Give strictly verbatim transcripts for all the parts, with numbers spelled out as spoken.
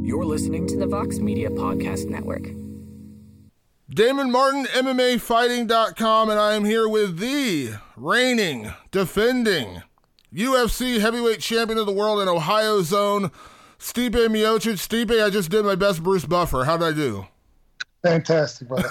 You're listening to the Vox Media Podcast Network. Damon Martin, M M A Fighting dot com, and I am here with the reigning, defending U F C heavyweight champion of the world in Ohio Zone, Stipe Miocic. Stipe, I just did my best Bruce Buffer. How did I do? Fantastic, brother.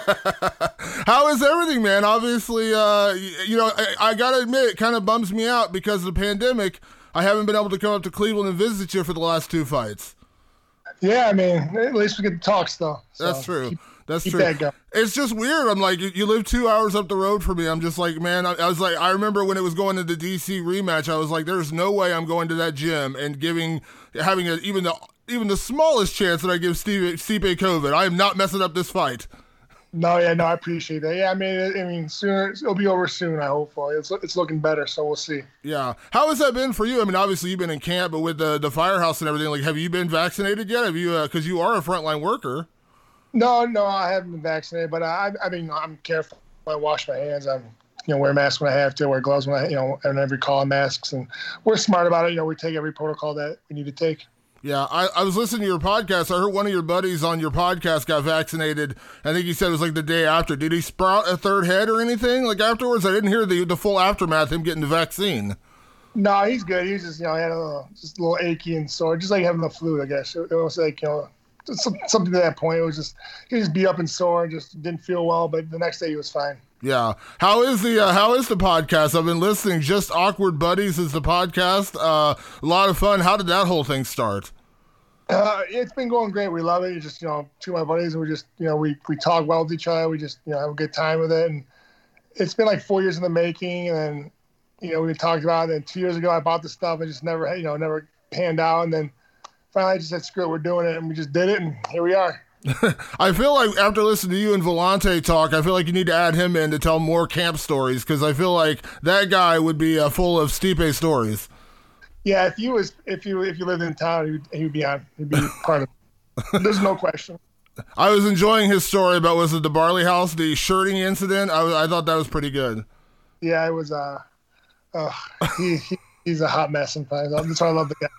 How is everything, man? Obviously, uh, you, you know, I, I got to admit, it kind of bums me out because of the pandemic. I haven't been able to come up to Cleveland and visit you for the last two fights. Yeah, I mean, at least we get to talk still. So That's true. Keep, That's keep true. That going. It's just weird. I'm like, you, you live two hours up the road from me. I'm just like, man, I, I was like, I remember when it was going to the D C rematch, I was like, there's no way I'm going to that gym and giving, having a, even the, even the smallest chance that I give Steve, Stipe COVID. I am not messing up this fight. No, yeah, no, I appreciate that. Yeah, I mean, I mean, sooner it'll be over soon. I hope for it's it's looking better, so we'll see. Yeah, how has that been for you? I mean, obviously you've been in camp, but with the the firehouse and everything, like, have you been vaccinated yet? Have you? Because uh, you are a frontline worker. No, no, I haven't been vaccinated, but I, I mean, I'm careful. I wash my hands. I'm, you know, wear masks when I have to, wear gloves when I, you know, and every call masks, and we're smart about it. You know, we take every protocol that we need to take. Yeah, I, I was listening to your podcast. I heard one of your buddies on your podcast got vaccinated. I think he said it was like the day after. Did he sprout a third head or anything? Like afterwards, I didn't hear the the full aftermath, him getting the vaccine. No, he's good. He's just, you know, he had a little, just a little achy and sore, just like having the flu, I guess. It, it was like, you know, something to that point. It was just, he was beat up and sore, just didn't feel well, but the next day he was fine. Yeah. How is the uh, how is the podcast? I've been listening. Just Awkward Buddies is the podcast. Uh, a lot of fun. How did that whole thing start? Uh, it's been going great. We love it. It's just, you know, two of my buddies, and we just, you know, we, we talk well with each other. We just, you know, have a good time with it. And it's been like four years in the making. And then, you know, we talked about it. And two years ago, I bought the stuff. and just never, you know, never panned out. And then finally I just said, screw it, we're doing it. And we just did it. And here we are. I feel like after listening to you and Volante talk, I feel like you need to add him in to tell more camp stories, because I feel like that guy would be uh, full of Stipe stories. Yeah, if you was if you if you lived in town, he would, he would be on. He'd be part of it. There's no question. I was enjoying his story about, was it the Barley House, the shirting incident? I was, I thought that was pretty good. Yeah, it was. Uh, uh he, he he's a hot mess sometimes. That's why I love the guy.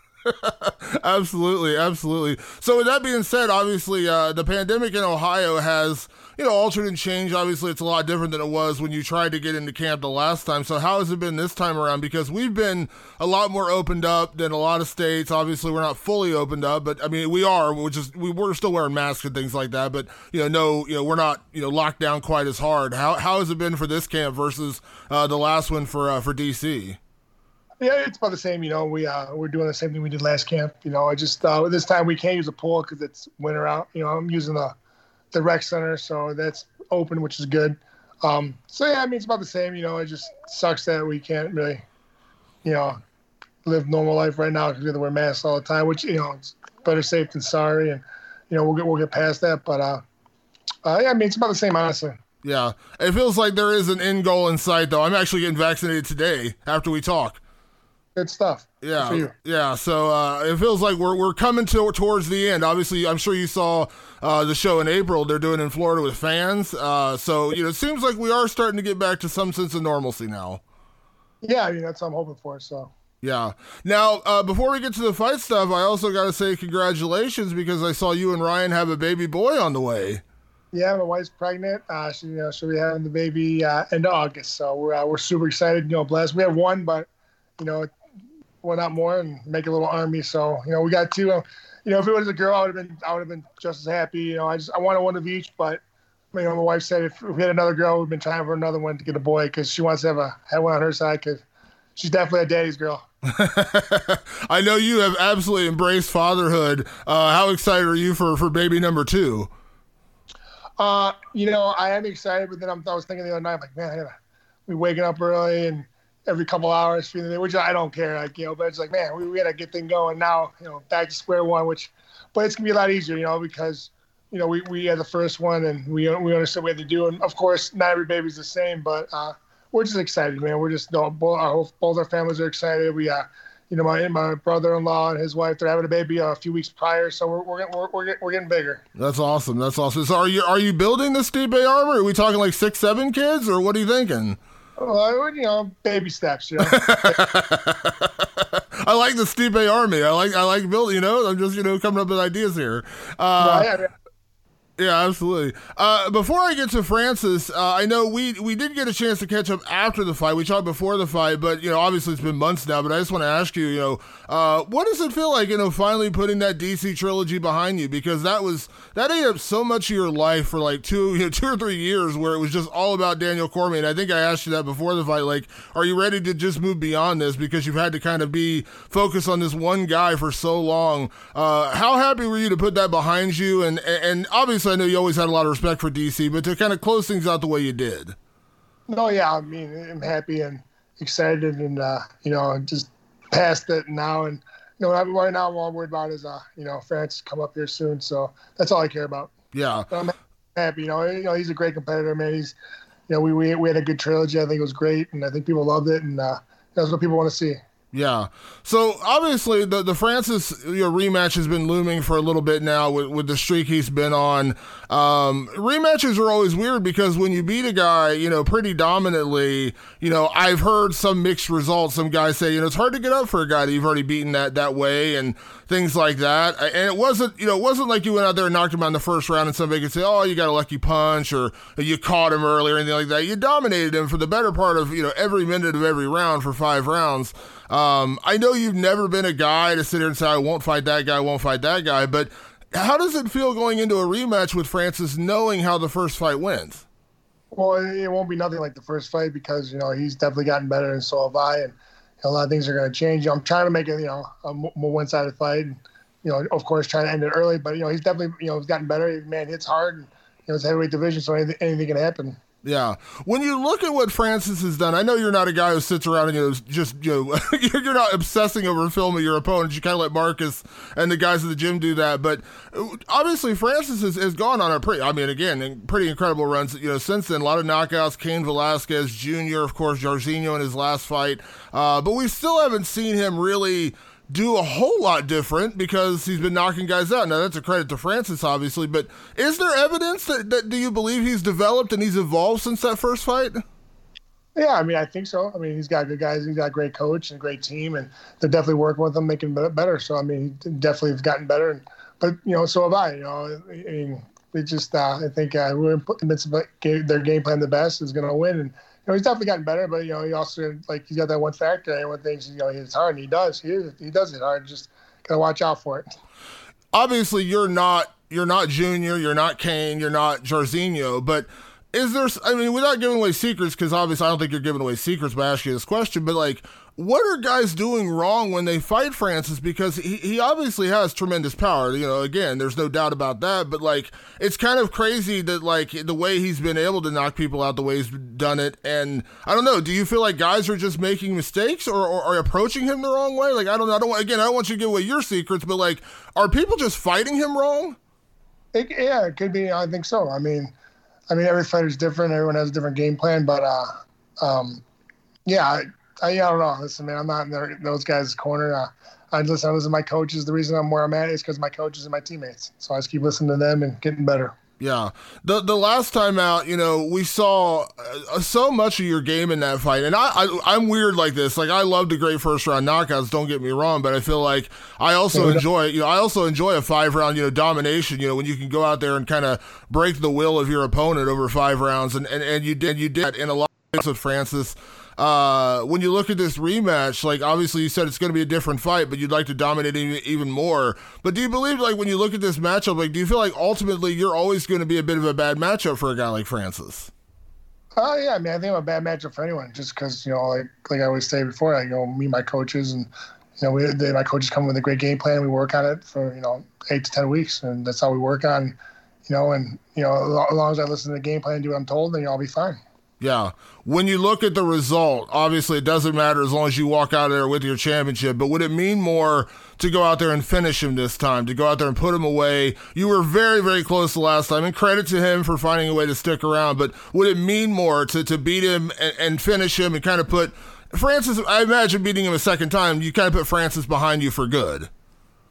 Absolutely, absolutely. So with that being said, obviously uh, the pandemic in Ohio has, you know, altered and changed. Obviously, it's a lot different than it was when you tried to get into camp the last time. So how has it been this time around? Because we've been a lot more opened up than a lot of states. Obviously, we're not fully opened up, but I mean, we are, which is, we, we're still wearing masks and things like that. But, you know, no, you know, we're not, you know, locked down quite as hard. How how has it been for this camp versus uh, the last one for uh, for D C? Yeah, it's about the same. You know, we uh, we're doing the same thing we did last camp. You know, I just uh, this time we can't use a pool because it's winter out. You know, I'm using the the rec center, so that's open, which is good. Um, so yeah, I mean, it's about the same. You know, it just sucks that we can't really, you know, live normal life right now because we have to wear masks all the time. Which, you know, it's better safe than sorry, and you know, we'll get we'll get past that. But uh, uh yeah, I mean, it's about the same, honestly. Yeah, it feels like there is an end goal in sight, though. I'm actually getting vaccinated today after we talk. Good stuff. Yeah, for you. yeah. So uh, it feels like we're we're coming to towards the end. Obviously, I'm sure you saw uh, the show in April. They're doing in Florida with fans. Uh, so you know, it seems like we are starting to get back to some sense of normalcy now. Yeah, I mean, that's what I'm hoping for. So. Yeah. Now, uh, before we get to the fight stuff, I also got to say congratulations, because I saw you and Ryan have a baby boy on the way. Yeah, my wife's pregnant. Uh, she, you know, she'll be having the baby uh, end of August. So we're uh, we're super excited. You know, blessed. We have one, but you know. Well, not more, and make a little army. So, you know, we got two. Uh, you know, if it was a girl, I would have been, I would have been just as happy. You know, I just, I wanted one of each, but you know, my wife said if, if we had another girl, we've been trying for another one to get a boy, because she wants to have a have one on her side, because she's definitely a daddy's girl. I know you have absolutely embraced fatherhood. Uh, how excited are you for for baby number two? Uh, you know, I am excited, but then I'm, I was thinking the other night, I'm like, man, I gotta be waking up early and every couple hours feeling it, which I don't care, like, you know, but it's like, man, we, we got to get things going now, you know, back to square one, which, but it's going to be a lot easier, you know, because, you know, we, we had the first one and we we understood what we had to do. And of course, not every baby's the same, but uh, we're just excited, man. We're just, you know, both, our, both our families are excited. We, uh, you know, my my brother-in-law and his wife, they're having a baby a few weeks prior, so we're we're we're we're, we're getting bigger. That's awesome. That's awesome. So are you are you building the Stipe armor? Are we talking like six, seven kids, or what are you thinking? Well, you know, baby steps, you know. I like the Stipe army. I like I like building. You know, I'm just you know coming up with ideas here. Uh, yeah, yeah. Yeah, absolutely. Uh, before I get to Francis, uh, I know we we did get a chance to catch up after the fight. We talked before the fight, but you know, obviously it's been months now. But I just want to ask you, you know, uh, what does it feel like, you know, finally putting that D C trilogy behind you? Because that was that ate up so much of your life for like two, you know, two or three years, where it was just all about Daniel Cormier. And I think I asked you that before the fight. Like, are you ready to just move beyond this because you've had to kind of be focused on this one guy for so long? Uh, how happy were you to put that behind you? And and obviously, I know you always had a lot of respect for D C, but to kind of close things out the way you did. No, yeah, I mean, I'm happy and excited, and uh, you know, just past it now. And you know, right now, all I'm worried about is uh, you know, France come up here soon. So that's all I care about. Yeah, but I'm happy. You know, you know, he's a great competitor, man. He's, you know, we we we had a good trilogy. I think it was great, and I think people loved it, and uh, that's what people want to see. Yeah. So obviously the the Francis you know, rematch has been looming for a little bit now with, with the streak he's been on. Um, rematches are always weird because when you beat a guy, you know, pretty dominantly, you know, I've heard some mixed results. Some guys say, you know, it's hard to get up for a guy that you've already beaten that, that way and things like that. And it wasn't, you know, it wasn't like you went out there and knocked him out in the first round and somebody could say, oh, you got a lucky punch or you caught him early or anything like that. You dominated him for the better part of, you know, every minute of every round for five rounds. Um, I know you've never been a guy to sit here and say, I won't fight that guy, I won't fight that guy, but how does it feel going into a rematch with Francis knowing how the first fight went? Well, it won't be nothing like the first fight because, you know, he's definitely gotten better and so have I, and you know, a lot of things are going to change. I'm trying to make it, you know, a more one-sided fight, and, you know, of course, trying to end it early, but, you know, he's definitely, you know, he's gotten better. Man hits hard, and, you know, it's a heavyweight division, so anything, anything can happen. Yeah. When you look at what Francis has done, I know you're not a guy who sits around and, you know, just, you know, you're not obsessing over film of your opponent. You kind of let Marcus and the guys at the gym do that. But obviously, Francis has, has gone on a pretty, I mean, again, pretty incredible runs, you know, since then. A lot of knockouts, Cain Velasquez Junior, of course, Jairzinho in his last fight. Uh, but we still haven't seen him really do a whole lot different because he's been knocking guys out. Now, that's a credit to Francis, obviously, but is there evidence that, that do you believe he's developed and he's evolved since that first fight? Yeah, I mean, I think so. I mean, he's got good guys. He's got a great coach and a great team, and they're definitely working with him, making him better. So, I mean, he definitely have gotten better. And, but, you know, so have I. You know, I mean, we just, uh, I think uh, we're in the midst of their game plan the best is going to win. And, you know, he's definitely gotten better, but, you know, he also, like, he's got that one factor. Everyone thinks, you know, he hits hard, and he does. He is, he does it hard. Just got to watch out for it. Obviously, you're not you're not Junior, you're not Cain, you're not Jairzinho, but is there, I mean, without giving away secrets, because obviously I don't think you're giving away secrets by asking you this question, but, like, what are guys doing wrong when they fight Francis? Because he, he obviously has tremendous power. You know, again, there's no doubt about that. But, like, it's kind of crazy that, like, the way he's been able to knock people out, the way he's done it. And I don't know, do you feel like guys are just making mistakes or, or, or approaching him the wrong way? Like, I don't know. I don't want, again, I don't want you to give away your secrets, but, like, are people just fighting him wrong? It, yeah, it could be. I think so. I mean, I mean, every fighter's different. Everyone has a different game plan. But, uh, um, yeah, I, I, I don't know. Listen, man, I'm not in their, those guys' corner. Uh, I listen, I listen to my coaches. The reason I'm where I'm at is because my coaches and my teammates. So I just keep listening to them and getting better. Yeah. The the last time out, you know, we saw uh, so much of your game in that fight. And I, I, I'm weird like this. Like, I love the great first round knockouts, don't get me wrong, but I feel like I also yeah, enjoy, you know, I also enjoy a five round, you know, domination, you know, when you can go out there and kind of break the will of your opponent over five rounds. And, and, and you did, you did in a lot of ways with Francis. Uh, when you look at this rematch, like, obviously you said it's going to be a different fight, but you'd like to dominate even, even more. But do you believe, like, when you look at this matchup, like, do you feel like ultimately you're always going to be a bit of a bad matchup for a guy like Francis? Oh, uh, yeah, I mean, I think I'm a bad matchup for anyone just because, you know, like like I always say before, I, you know, me and my coaches and, you know, we, they, my coaches come with a great game plan and we work on it for, you know, eight to ten weeks. And that's how we work on, you know, and, you know, as long as I listen to the game plan and do what I'm told, then I'll be fine. Yeah. When you look at the result, obviously it doesn't matter as long as you walk out of there with your championship, but would it mean more to go out there and finish him this time, to go out there and put him away? You were very, very close the last time, and credit to him for finding a way to stick around, but would it mean more to, to beat him and, and finish him and kind of put Francis, I imagine beating him a second time, you kind of put Francis behind you for good?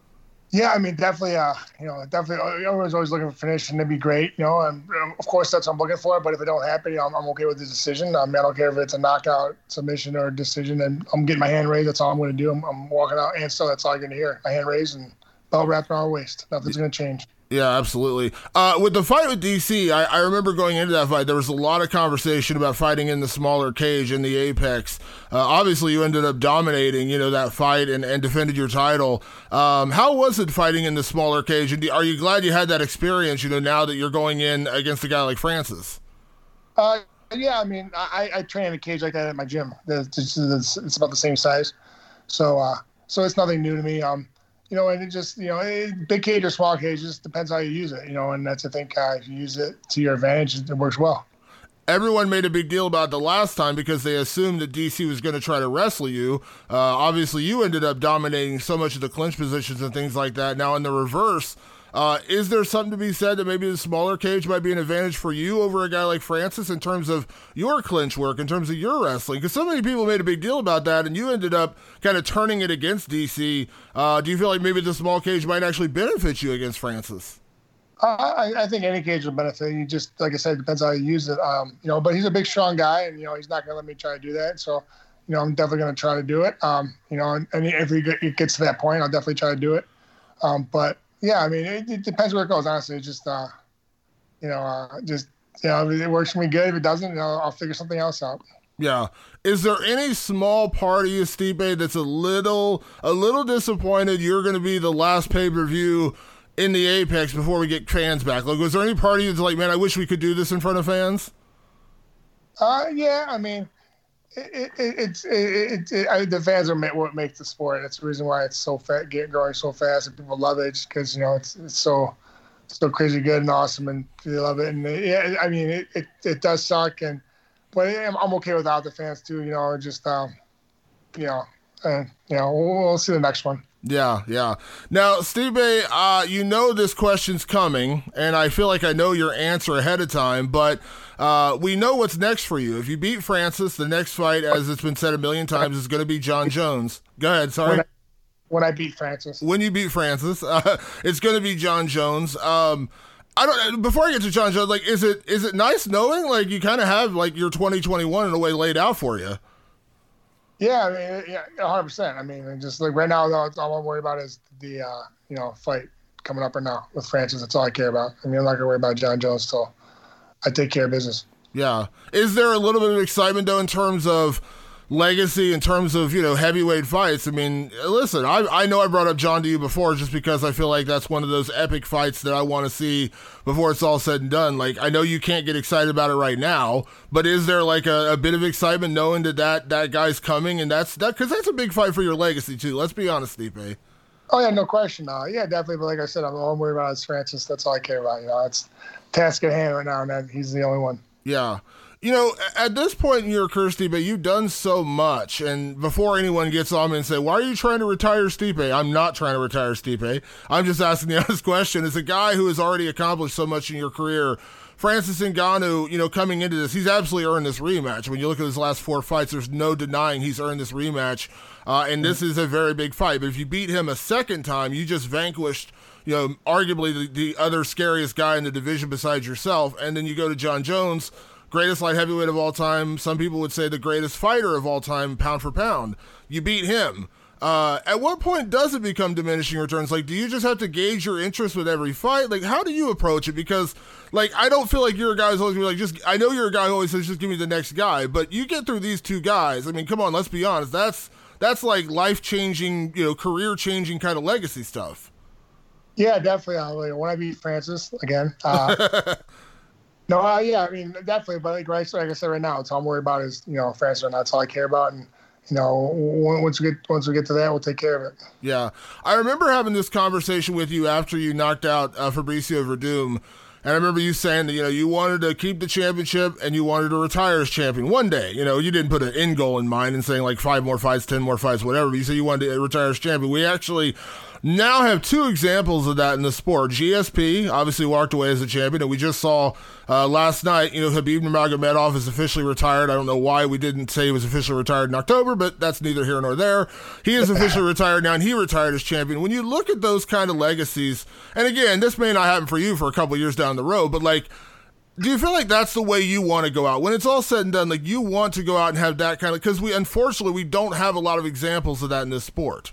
Yeah, I mean, definitely, uh, you know, definitely, I was always looking for finish, and it'd be great, you know, and um, of course that's what I'm looking for, but if it don't happen, you know, I'm, I'm okay with the decision. I mean, I don't care if it's a knockout, submission, or a decision, and I'm getting my hand raised. That's all I'm going to do. I'm, I'm walking out, and so that's all you're going to hear. My hand raised and belt wrapped around my waist. Nothing's going to change. Yeah, absolutely. Uh, with the fight with D C, I, I remember going into that fight, there was a lot of conversation about fighting in the smaller cage in the Apex. Uh, obviously, you ended up dominating, you know, that fight and, and defended your title. Um, how was it fighting in the smaller cage? And are you glad you had that experience, you know, now that you're going in against a guy like Francis? Uh, yeah, I mean, I, I train in a cage like that at my gym. It's, it's, it's about the same size. So, uh, so it's nothing new to me. Um, You know, and it just, you know, it, big cage or small cage, just depends how you use it, you know, and that's, I think, uh, if you use it to your advantage, it works well. Everyone made a big deal about the last time because they assumed that D C was going to try to wrestle you. Uh, obviously, you ended up dominating so much of the clinch positions and things like that. Now, in the reverse, uh, is there something to be said that maybe the smaller cage might be an advantage for you over a guy like Francis in terms of your clinch work, in terms of your wrestling? Because so many people made a big deal about that, and you ended up kind of turning it against D C. Uh, do you feel like maybe the small cage might actually benefit you against Francis? Uh, I, I think any cage will benefit. You just, like I said, it depends how you use it. Um, you know, but he's a big, strong guy, and you know, he's not going to let me try to do that. So, you know, I'm definitely going to try to do it. Um, you know, and, and if it gets to that point, I'll definitely try to do it. Um, but yeah, I mean, it, it depends where it goes. Honestly, it's just, uh, you know, uh, just you know, if it works for me, good. If it doesn't, you know, I'll figure something else out. Yeah. Is there any small part of you, Stipe, that's a little, a little disappointed you're going to be the last pay-per-view in the Apex before we get fans back? Like, was there any part of you that's like, man, I wish we could do this in front of fans? Uh, yeah, I mean, it, it, it's it, it, it, I, the fans are what makes the sport. It's the reason why it's so fat, get growing so fast, and people love it because you know it's it's so so crazy good and awesome, and they love it. And yeah, I mean, it, it, it does suck, and but I'm, I'm okay without the fans too. You know, just um, you know, and you know, we'll, we'll see the next one. Yeah, yeah. Now, Stipe, uh, you know this question's coming, and I feel like I know your answer ahead of time, but uh, we know what's next for you. If you beat Francis, the next fight, as it's been said a million times, is going to be Jon Jones. Go ahead, sorry. When I, when I beat Francis. When you beat Francis, uh, it's going to be Jon Jones. Um, I don't. Before I get to Jon Jones, like, is it is it nice knowing, like, you kind of have, like, your twenty twenty-one in a way laid out for you? Yeah, I mean, yeah, one hundred percent. I mean, just like right now, all, all I'm worried about is the, uh, you know, fight coming up right now with Francis. That's all I care about. I mean, I'm not going to worry about Jon Jones till I take care of business. Yeah. Is there a little bit of excitement, though, in terms of legacy, in terms of, you know, heavyweight fights? I mean, listen, I I know I brought up Jon to you before just because I feel like that's one of those epic fights that I want to see before it's all said and done. Like, I know you can't get excited about it right now, but is there like a, a bit of excitement knowing that that, that guy's coming? And that's that, because that's a big fight for your legacy too. Let's be honest, Stipe. Oh yeah, no question. Uh, yeah, definitely. But like I said, I'm all I'm worried about is Francis. That's all I care about. You know, it's task at hand right now, and that he's the only one. Yeah. You know, at this point in your career, Stipe, you've done so much, and before anyone gets on me and say, why are you trying to retire Stipe? I'm not trying to retire Stipe. I'm just asking the honest question. As a guy who has already accomplished so much in your career, Francis Ngannou, you know, coming into this, he's absolutely earned this rematch. When you look at his last four fights, there's no denying he's earned this rematch, uh, and this is a very big fight. But if you beat him a second time, you just vanquished, you know, arguably the, the other scariest guy in the division besides yourself, and then you go to Jon Jones, greatest light heavyweight of all time. Some people would say the greatest fighter of all time, pound for pound. You beat him. Uh, at what point does it become diminishing returns? Like, do you just have to gauge your interest with every fight? Like, how do you approach it? Because, like, I don't feel like you're a guy who's always gonna be like, just, I know you're a guy who always says, just give me the next guy. But you get through these two guys. I mean, come on, let's be honest. That's, that's like life-changing, you know, career-changing kind of legacy stuff. Yeah, definitely. Uh, when I beat Francis again, uh, No, uh, yeah, I mean, definitely. But like, right, so like I said, right now, it's all I'm worried about is, you know, Francis, and that's all I care about. And, you know, once we get once we get to that, we'll take care of it. Yeah. I remember having this conversation with you after you knocked out uh, Fabricio Verdum. And I remember you saying that, you know, you wanted to keep the championship and you wanted to retire as champion one day. You know, you didn't put an end goal in mind and saying like five more fights, ten more fights, whatever. But you said you wanted to retire as champion. We actually now have two examples of that in the sport. G S P obviously walked away as a champion, and we just saw uh, last night, you know, Khabib Nurmagomedov is officially retired. I don't know why we didn't say he was officially retired in October, but that's neither here nor there. He is officially retired now, and he retired as champion. When you look at those kind of legacies, and again, this may not happen for you for a couple years down the road, but like, do you feel like that's the way you want to go out? When it's all said and done, like you want to go out and have that kind of, because we, unfortunately, we don't have a lot of examples of that in this sport.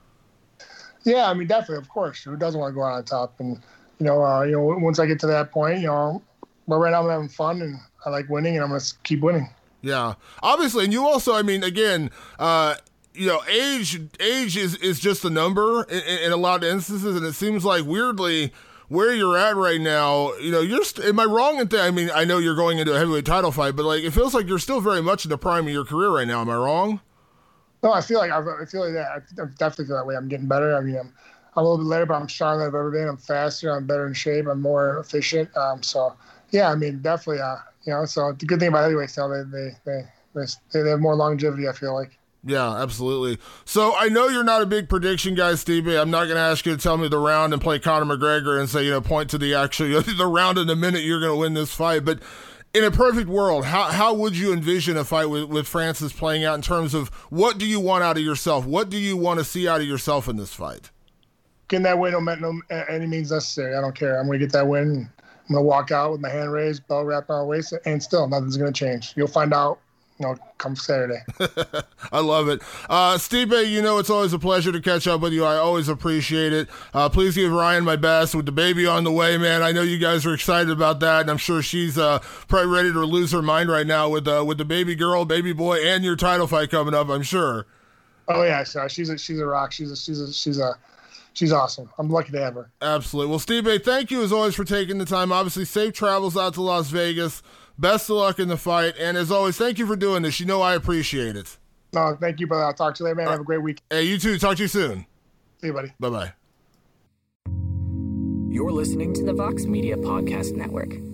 Yeah, I mean, definitely, of course. Who doesn't want to go out on top? And, you know, uh, you know, once I get to that point, you know, but right now I'm having fun and I like winning and I'm going to keep winning. Yeah, obviously. And you also, I mean, again, uh, you know, age age is, is just a number in, in a lot of instances. And it seems like weirdly, where you're at right now, you know, you're, st- am I wrong in that? I mean, I know you're going into a heavyweight title fight, but like, it feels like you're still very much in the prime of your career right now. Am I wrong? No, I feel like I've, I feel like that. I definitely feel that way. I'm getting better. I mean, I'm, I'm a little bit later, but I'm stronger than I've ever been. I'm faster. I'm better in shape. I'm more efficient. Um, so yeah, I mean, definitely. Uh, you know, so the good thing about heavyweights, you know, they they they they have more longevity. I feel like. Yeah, absolutely. So I know you're not a big prediction guy, Steve. I'm not going to ask you to tell me the round and play Conor McGregor and say, you know, point to the actual the round in the minute you're going to win this fight. But in a perfect world, how how would you envision a fight with, with Francis playing out in terms of what do you want out of yourself? What do you want to see out of yourself in this fight? Getting that win, no matter no, any means necessary. I don't care. I'm going to get that win. I'm going to walk out with my hand raised, belt wrapped around my waist, and still nothing's going to change. You'll find out. You know, come Saturday. I love it. Uh, Stipe, you know it's always a pleasure to catch up with you. I always appreciate it. Uh, please give Ryan my best with the baby on the way, man. I know you guys are excited about that, and I'm sure she's uh, probably ready to lose her mind right now with uh, with the baby girl, baby boy, and your title fight coming up, I'm sure. Oh, yeah. So she's a, she's a rock. She's a, she's a, she's a, she's awesome. I'm lucky to have her. Absolutely. Well, Stipe, thank you as always for taking the time. Obviously, safe travels out to Las Vegas. Best of luck in the fight. And as always, thank you for doing this. You know I appreciate it. No, thank you, brother. I'll talk to you later, man. Uh, have a great week. Hey, you too. Talk to you soon. See you, buddy. Bye-bye. You're listening to the Vox Media Podcast Network.